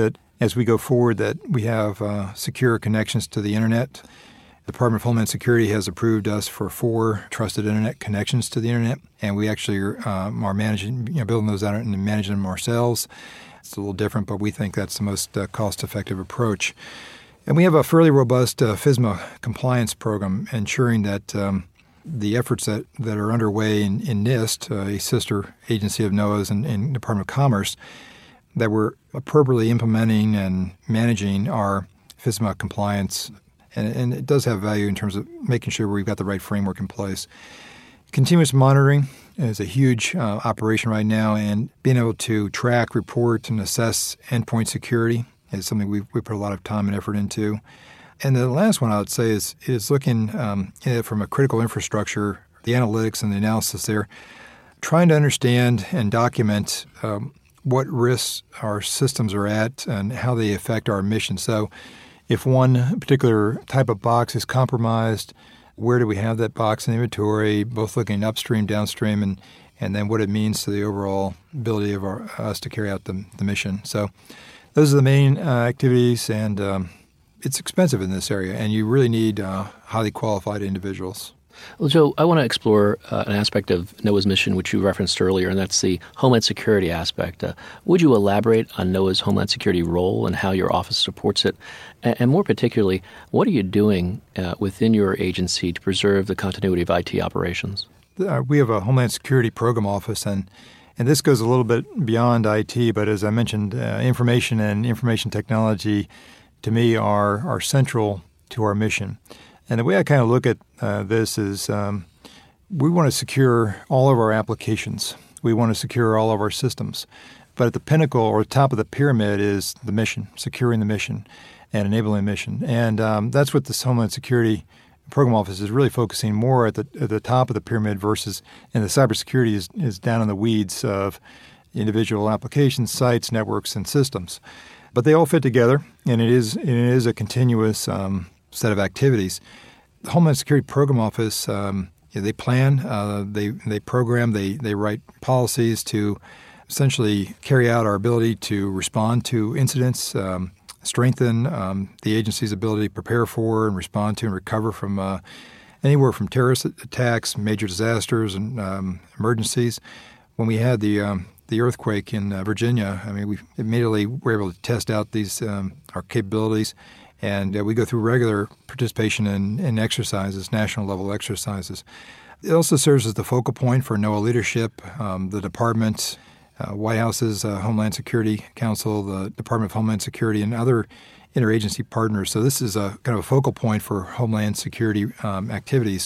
[SPEAKER 4] as we go forward that we have uh, secure connections to the Internet. The Department of Homeland Security has approved us for four trusted Internet connections to the Internet, and we actually are, um, are managing, you know, building those out and managing them ourselves. It's a little different, but we think that's the most uh, cost-effective approach. And we have a fairly robust uh, FISMA compliance program ensuring that um, the efforts that, that are underway in, in NIST, uh, a sister agency of NOAA's and, and Department of Commerce, that we're appropriately implementing and managing our FISMA compliance. And, and it does have value in terms of making sure we've got the right framework in place. Continuous monitoring is a huge uh, operation right now, and being able to track, report, and assess endpoint security is something we we put a lot of time and effort into. And the last one I would say is is looking um, from a critical infrastructure, the analytics and the analysis there, trying to understand and document um, what risks our systems are at and how they affect our mission. So if one particular type of box is compromised, where do we have that box in inventory, both looking upstream, downstream, and, and then what it means to the overall ability of our, us to carry out the, the mission. So those are the main uh, activities, and um, it's expensive in this area, and you really need uh, highly qualified individuals.
[SPEAKER 3] Well, Joe, I want to explore uh, an aspect of NOAA's mission, which you referenced earlier, and that's the Homeland Security aspect. Uh, would you elaborate on NOAA's Homeland Security role and how your office supports it? And, and more particularly, what are you doing uh, within your agency to preserve the continuity of I T operations?
[SPEAKER 4] Uh, we have a Homeland Security Program Office, and and this goes a little bit beyond I T, but as I mentioned, uh, information and information technology, to me, are, are central to our mission. And the way I kind of look at uh, this is um, we want to secure all of our applications. We want to secure all of our systems. But at the pinnacle or top of the pyramid is the mission, securing the mission and enabling the mission. And um, that's what this Homeland Security Program Office is really focusing more at the at the top of the pyramid versus, and the cybersecurity is, is down in the weeds of individual applications, sites, networks, and systems. But they all fit together, and it is it is a continuous um, set of activities. The Homeland Security Program Office, um, yeah, they plan, uh, they they program, they they write policies to essentially carry out our ability to respond to incidents, um, strengthen um, the agency's ability to prepare for and respond to and recover from uh, anywhere from terrorist attacks, major disasters, and um, emergencies. When we had the um, the earthquake in uh, Virginia, I mean, we immediately were able to test out these um, our capabilities, and uh, we go through regular participation in, in exercises, national level exercises. It also serves as the focal point for NOAA leadership, um, the department, uh, White House's uh, Homeland Security Council, the Department of Homeland Security, and other interagency partners. So this is a kind of a focal point for Homeland Security um, activities.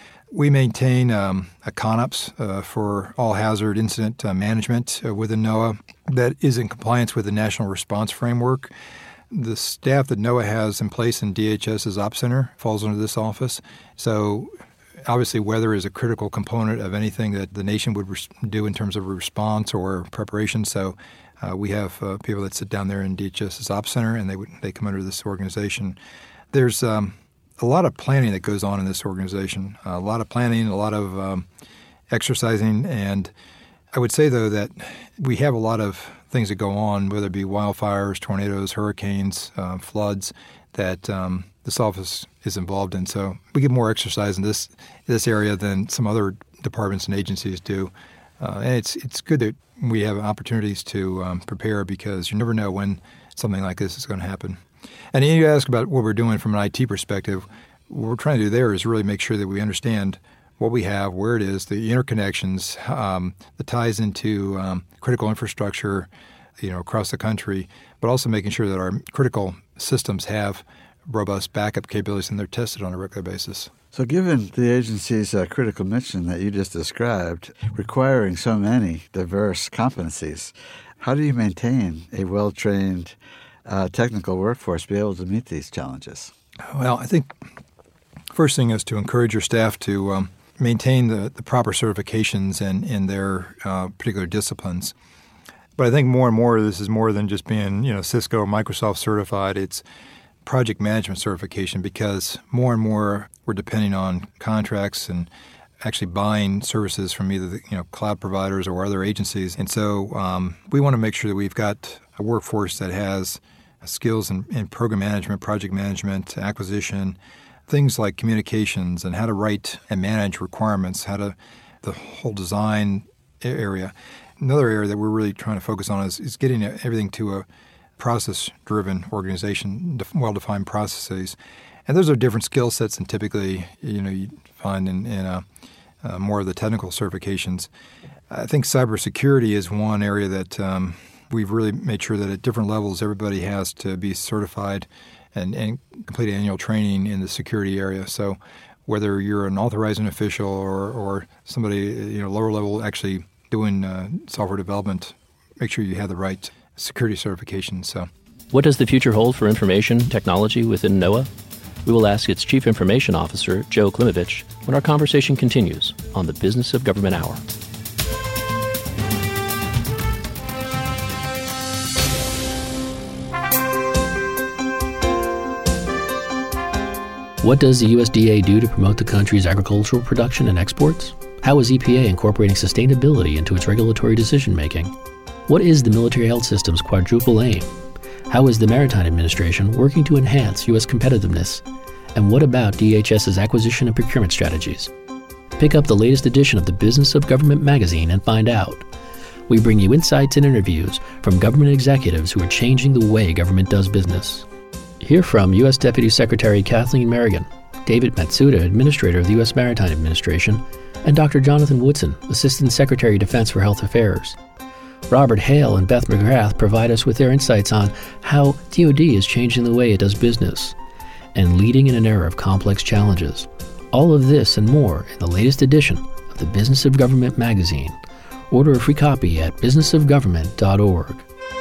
[SPEAKER 4] We maintain um, a CONOPS uh, for all hazard incident uh, management uh, within NOAA that is in compliance with the National Response Framework. The staff that NOAA has in place in DHS's Ops Center falls under this office. So obviously weather is a critical component of anything that the nation would res- do in terms of response or preparation. So uh, we have uh, people that sit down there in DHS's Ops Center, and they would, they come under this organization. There's um, a lot of planning that goes on in this organization, a lot of planning, a lot of um, exercising. And I would say, though, that we have a lot of things that go on, whether it be wildfires, tornadoes, hurricanes, uh, floods, that um, this office is involved in. So we get more exercise in this this area than some other departments and agencies do. Uh, and it's it's good that we have opportunities to um, prepare, because you never know when something like this is going to happen. And you ask about what we're doing from an I T perspective. What we're trying to do there is really make sure that we understand what we have, where it is, the interconnections, um, the ties into um, critical infrastructure, you know, across the country, but also making sure that our critical systems have robust backup capabilities and they're tested on a regular basis.
[SPEAKER 5] So given the agency's uh, critical mission that you just described, requiring so many diverse competencies, how do you maintain a well-trained uh, technical workforce to be able to meet these challenges?
[SPEAKER 4] Well, I think first thing is to encourage your staff to um, maintain the, the proper certifications in, in their uh, particular disciplines. But I think more and more this is more than just being, you know, Cisco or Microsoft certified. It's project management certification, because more and more we're depending on contracts and actually buying services from either the, you know, cloud providers or other agencies. And so um, we want to make sure that we've got a workforce that has skills in, in program management, project management, acquisition, things like communications and how to write and manage requirements, how to the whole design area. Another area that we're really trying to focus on is, is getting everything to a process-driven organization, well-defined processes. And those are different skill sets than typically you know you find in, in a, uh, more of the technical certifications. I think cybersecurity is one area that um, we've really made sure that at different levels everybody has to be certified and, and complete annual training in the security area. So whether you're an authorizing official or, or somebody you know lower level actually doing uh, software development, make sure you have the right security certification. So,
[SPEAKER 3] what does the future hold for information technology within NOAA? We will ask its Chief Information Officer, Joe Klimovich, when our conversation continues on the Business of Government Hour. What does the U S D A do to promote the country's agricultural production and exports? How is E P A incorporating sustainability into its regulatory decision-making? What is the military health system's quadruple aim? How is the Maritime Administration working to enhance U S competitiveness? And what about DHS's acquisition and procurement strategies? Pick up the latest edition of the Business of Government magazine and find out. We bring you insights and interviews from government executives who are changing the way government does business. Hear from U S Deputy Secretary Kathleen Merrigan, David Matsuda, Administrator of the U S Maritime Administration, and Doctor Jonathan Woodson, Assistant Secretary of Defense for Health Affairs. Robert Hale and Beth McGrath provide us with their insights on how D O D is changing the way it does business and leading in an era of complex challenges. All of this and more in the latest edition of the Business of Government magazine. Order a free copy at business of government dot org.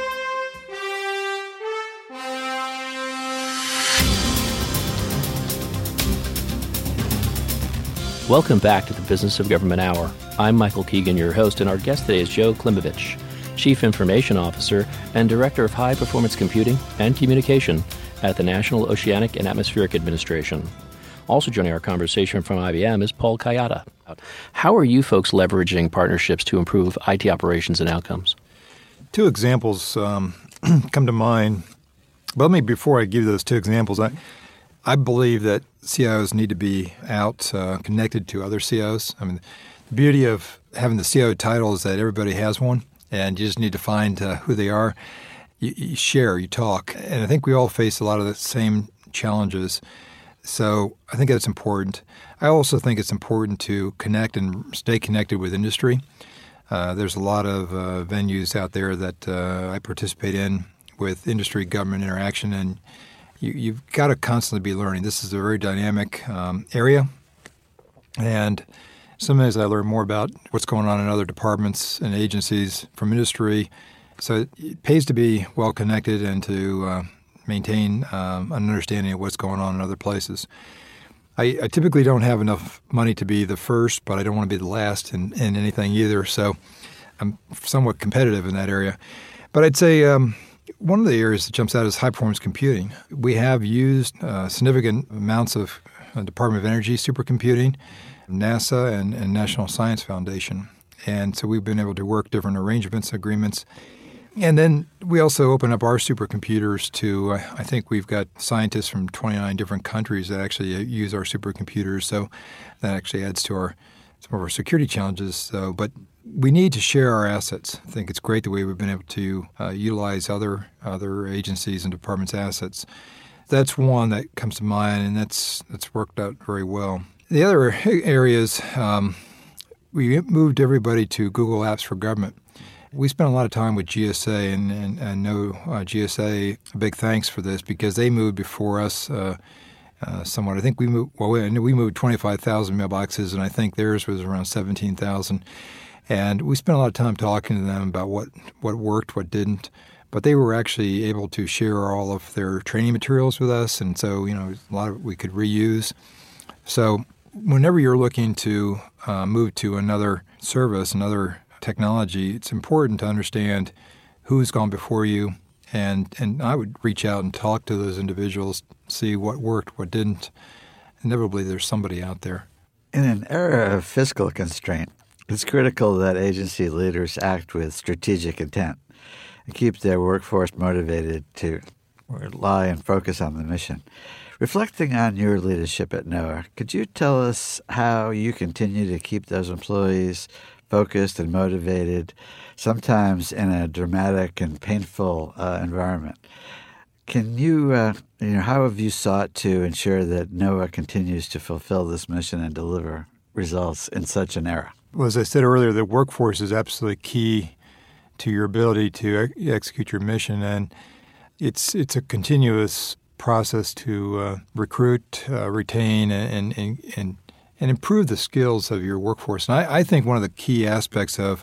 [SPEAKER 3] Welcome back to the Business of Government Hour. I'm Michael Keegan, your host, and our guest today is Joe Klimovich, Chief Information Officer and Director of High Performance Computing and Communication at the National Oceanic and Atmospheric Administration. Also joining our conversation from I B M is Paul Kayada. How are you folks leveraging partnerships to improve I T operations and outcomes?
[SPEAKER 4] Two examples um, come to mind. But let me, before I give you those two examples, I, I believe that C I Os need to be out uh, connected to other C I Os. I mean, the beauty of having the C I O title is that everybody has one, and you just need to find uh, who they are. You, you share, you talk. And I think we all face a lot of the same challenges. So I think that's important. I also think it's important to connect and stay connected with industry. Uh, there's a lot of uh, venues out there that uh, I participate in with industry-government interaction, and you, you've got to constantly be learning. This is a very dynamic um, area, and sometimes I learn more about what's going on in other departments and agencies from industry. So it pays to be well-connected and to uh, maintain um, an understanding of what's going on in other places. I, I typically don't have enough money to be the first, but I don't want to be the last in, in anything either. So I'm somewhat competitive in that area. But I'd say um, one of the areas that jumps out is high-performance computing. We have used uh, significant amounts of uh, Department of Energy supercomputing, NASA, and, and National Science Foundation. And so we've been able to work different arrangements, agreements. And then we also open up our supercomputers to, uh, I think we've got scientists from twenty-nine different countries that actually use our supercomputers. So that actually adds to our some of our security challenges. So, but we need to share our assets. I think it's great the way we've been able to uh, utilize other other agencies and departments' assets. That's one that comes to mind, and that's that's worked out very well. The other areas, um, we moved everybody to Google Apps for Government. We spent a lot of time with G S A, and, and, and know uh, G S A a big thanks for this because they moved before us uh, uh, somewhat. I think we moved well. We, we moved twenty-five thousand mailboxes, and I think theirs was around seventeen thousand. And we spent a lot of time talking to them about what, what worked, what didn't. But they were actually able to share all of their training materials with us, and so you know a lot of it we could reuse. So whenever you're looking to uh, move to another service, another technology, it's important to understand who's gone before you, and, and I would reach out and talk to those individuals, see what worked, what didn't. Inevitably, there's somebody out there.
[SPEAKER 5] In an era of fiscal constraint, it's critical that agency leaders act with strategic intent and keep their workforce motivated to rely and focus on the mission. Reflecting on your leadership at NOAA, could you tell us how you continue to keep those employees focused and motivated, sometimes in a dramatic and painful uh, environment? Can you, uh, you know, how have you sought to ensure that NOAA continues to fulfill this mission and deliver results in such an era?
[SPEAKER 4] Well, as I said earlier, the workforce is absolutely key to your ability to ex- execute your mission, and it's it's a continuous process to uh, recruit, uh, retain, and, and and and improve the skills of your workforce. And I, I think one of the key aspects of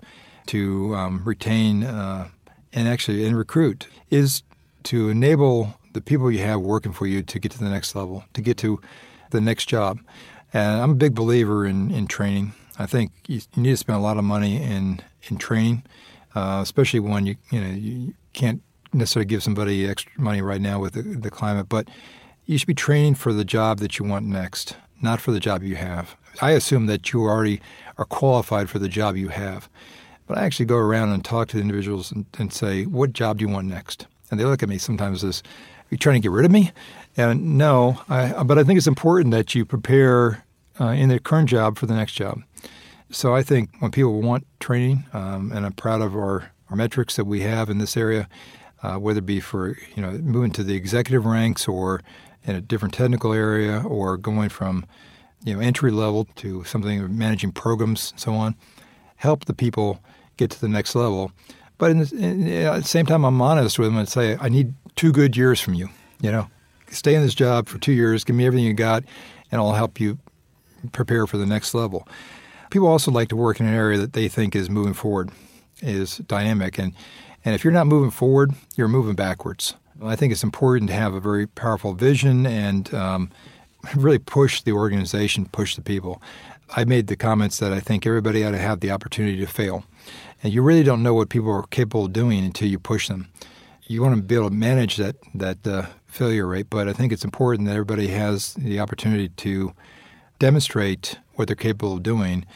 [SPEAKER 4] to um, retain uh, and actually and recruit is to enable the people you have working for you to get to the next level, to get to the next job. And I'm a big believer in, in training. I think you, you need to spend a lot of money in in training, uh, especially when you you know you can't necessarily give somebody extra money right now with the, the climate, but you should be training for the job that you want next, not for the job you have. I assume that you already are qualified for the job you have, but I actually go around and talk to the individuals and, and say, what job do you want next? And they look at me sometimes as, are you trying to get rid of me? And no, I, but I think it's important that you prepare uh, in their current job for the next job. So I think when people want training, um, and I'm proud of our, our metrics that we have in this area, uh, whether it be for you know moving to the executive ranks or in a different technical area or going from you know entry level to something managing programs and so on, help the people get to the next level. But in the, in, at the same time, I'm honest with them and say, I need two good years from you. You know, stay in this job for two years, give me everything you got, and I'll help you prepare for the next level. People also like to work in an area that they think is moving forward, is dynamic. And, and if you're not moving forward, you're moving backwards. I think it's important to have a very powerful vision and um, really push the organization, push the people. I made the comments that I think everybody ought to have the opportunity to fail. And you really don't know what people are capable of doing until you push them. You want to be able to manage that that uh, failure rate, but I think it's important that everybody has the opportunity to demonstrate what they're capable of doing.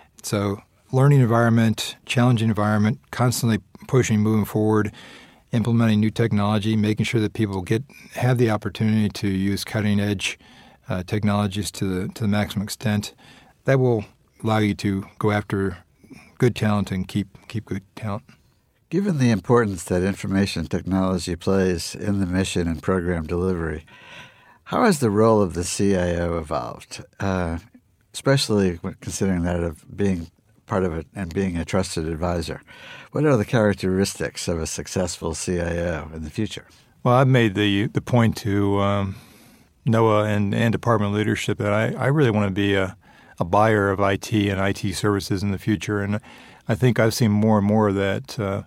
[SPEAKER 4] So learning environment, challenging environment, constantly pushing, moving forward, implementing new technology, making sure that people get have the opportunity to use cutting-edge uh, technologies to the, to the maximum extent. That will allow you to go after good talent and keep keep good talent.
[SPEAKER 5] Given the importance that information technology plays in the mission and program delivery, how has the role of the C I O evolved, uh, especially when considering that of being part of it and being a trusted advisor? What are the characteristics of a successful C I O in the future?
[SPEAKER 4] Well, I've made the the point to um, NOAA and, and department leadership that I, I really want to be a a buyer of I T and I T services in the future. And I think I've seen more and more that uh,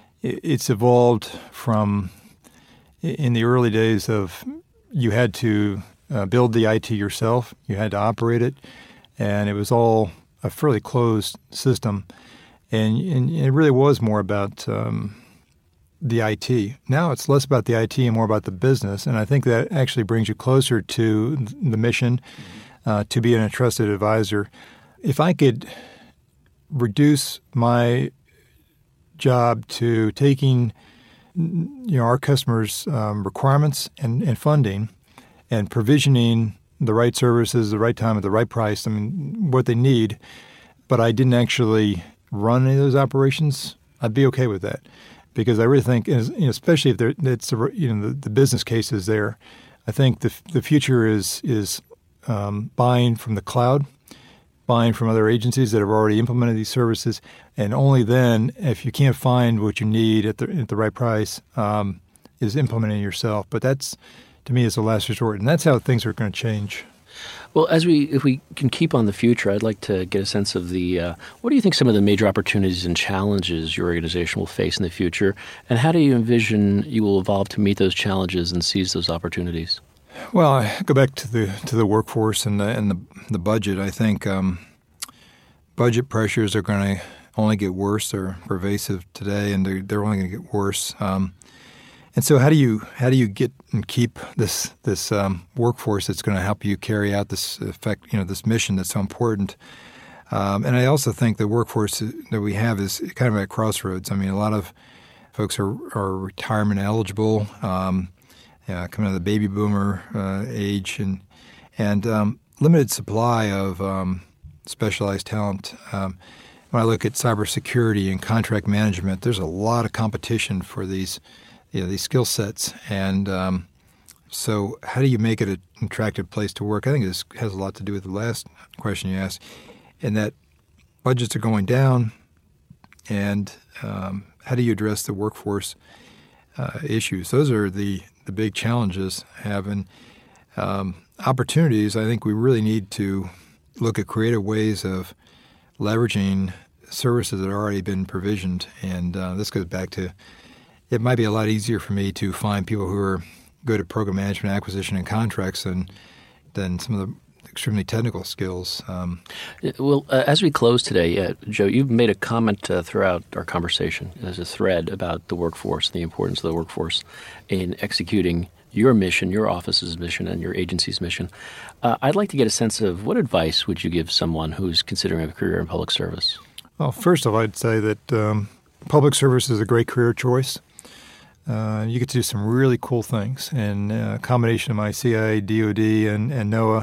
[SPEAKER 4] it's evolved from in the early days of you had to uh, build the I T yourself, you had to operate it, and it was all a fairly closed system. And, and it really was more about um, the I T. Now it's less about the I T and more about the business, and I think that actually brings you closer to the mission. Uh, to be a trusted advisor. If I could reduce my job to taking you know, our customers' um, requirements and, and funding and provisioning the right services, the right time at the right price, I mean, what they need, but I didn't actually run any of those operations, I'd be okay with that. Because I really think, you know, especially if there, it's the, you know, the, the business case is there, I think the the future is is Um, buying from the cloud, buying from other agencies that have already implemented these services, and only then, if you can't find what you need at the at the right price, um, is implementing yourself. But that's, to me, is the last resort, and that's how things are going to change.
[SPEAKER 3] Well, as we, if we can keep on the future, I'd like to get a sense of the, uh, what do you think some of the major opportunities and challenges your organization will face in the future, and how do you envision you will evolve to meet those challenges and seize those opportunities?
[SPEAKER 4] Well, I go back to the to the workforce and the and the, the budget. I think um, budget pressures are going to only get worse. They're pervasive today, and they're they're only going to get worse. Um, and so, how do you how do you get and keep this this um, workforce that's going to help you carry out this effect, you know, this mission that's so important? Um, and I also think the workforce that we have is kind of at crossroads. I mean, a lot of folks are are retirement eligible. Um, uh, coming out of the baby boomer uh, age, and and um, limited supply of um, specialized talent. Um, when I look at cybersecurity and contract management, there's a lot of competition for these, you know, these skill sets, and um, so how do you make it an attractive place to work? I think this has a lot to do with the last question you asked, in that budgets are going down, and um, how do you address the workforce uh, issues? Those are the, the big challenges having um, opportunities. I think we really need to look at creative ways of leveraging services that have already been provisioned. And uh, this goes back to, it might be a lot easier for me to find people who are good at program management, acquisition, and contracts than, than some of the extremely technical skills. Um,
[SPEAKER 3] well, uh, as we close today, uh, Joe, you've made a comment uh, throughout our conversation. There's a thread about the workforce, the importance of the workforce in executing your mission, your office's mission, and your agency's mission. Uh, I'd like to get a sense of what advice would you give someone who's considering a career in public service?
[SPEAKER 4] Well, first of all, I'd say that um, public service is a great career choice. Uh, you get to do some really cool things. And uh, a combination of my C I A, D O D, and, and NOAA,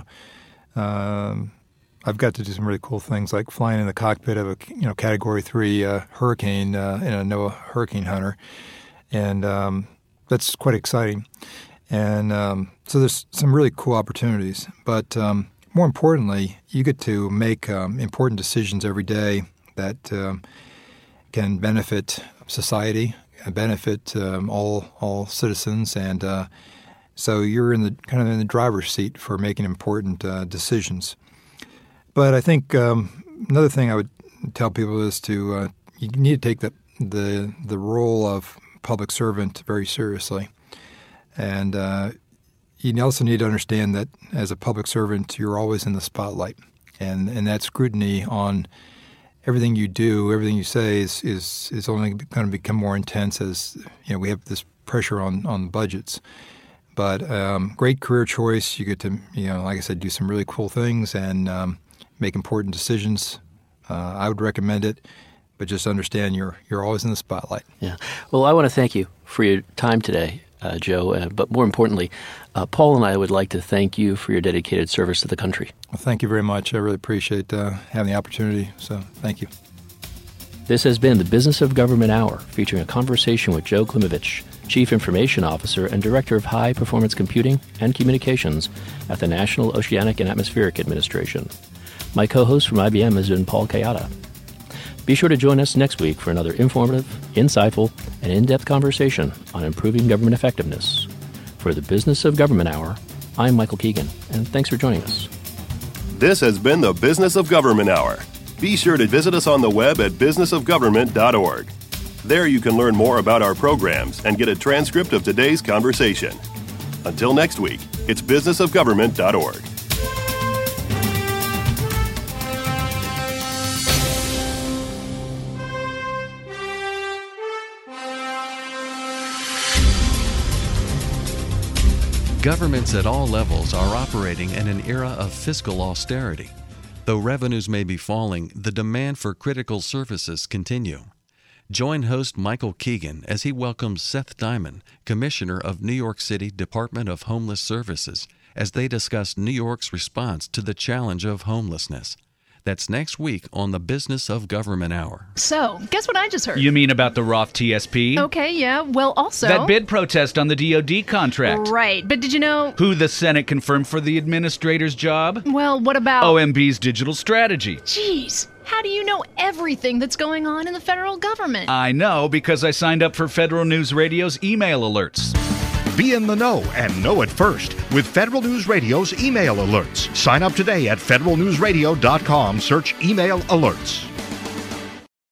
[SPEAKER 4] um, I've got to do some really cool things like flying in the cockpit of a you know Category three uh, hurricane uh, in a NOAA Hurricane Hunter, and um, that's quite exciting. And um, so there's some really cool opportunities. But um, more importantly, you get to make um, important decisions every day that um, can benefit society, benefit um, all all citizens, and uh, so you're in the kind of in the driver's seat for making important uh, decisions. But I think um, another thing I would tell people is to uh, you need to take the the the role of public servant very seriously, and uh, you also need to understand that as a public servant, you're always in the spotlight, and and that scrutiny on everything you do, everything you say is is, is only going to become more intense as you know we have this pressure on, on budgets. But um, great career choice. You get to you know, like I said, do some really cool things and um, make important decisions. Uh, I would recommend it, but just understand you're you're always in the spotlight.
[SPEAKER 3] Yeah. Well, I want to thank you for your time today, uh, Joe. Uh, but more importantly, uh, Paul and I would like to thank you for your dedicated service to the country.
[SPEAKER 4] Well, thank you very much. I really appreciate uh, having the opportunity. So thank you.
[SPEAKER 3] This has been the Business of Government Hour, featuring a conversation with Joe Klimovich, Chief Information Officer and Director of High Performance Computing and Communications at the National Oceanic and Atmospheric Administration. My co-host from I B M has been Paul Kayada. Be sure to join us next week for another informative, insightful, and in-depth conversation on improving government effectiveness. For the Business of Government Hour, I'm Michael Keegan, and thanks for joining us.
[SPEAKER 2] This has been the Business of Government Hour. Be sure to visit us on the web at business of government dot org. There you can learn more about our programs and get a transcript of today's conversation. Until next week, it's business of government dot org.
[SPEAKER 6] Governments at all levels are operating in an era of fiscal austerity. Though revenues may be falling, the demand for critical services continue. Join host Michael Keegan as he welcomes Seth Diamond, Commissioner of New York City Department of Homeless Services, as they discuss New York's response to the challenge of homelessness. That's next week on the Business of Government Hour.
[SPEAKER 7] So, guess what I just heard?
[SPEAKER 8] You mean about the Roth T S P?
[SPEAKER 7] Okay, yeah. Well, also...
[SPEAKER 8] That bid protest on the D O D contract.
[SPEAKER 7] Right, but did you know...
[SPEAKER 8] Who the Senate confirmed for the administrator's job?
[SPEAKER 7] Well, what about...
[SPEAKER 8] O M B's digital strategy.
[SPEAKER 7] Jeez, how do you know everything that's going on in the federal government?
[SPEAKER 8] I know because I signed up for Federal News Radio's email alerts.
[SPEAKER 9] Be in the know and know it first with Federal News Radio's email alerts. Sign up today at federal news radio dot com. Search email alerts.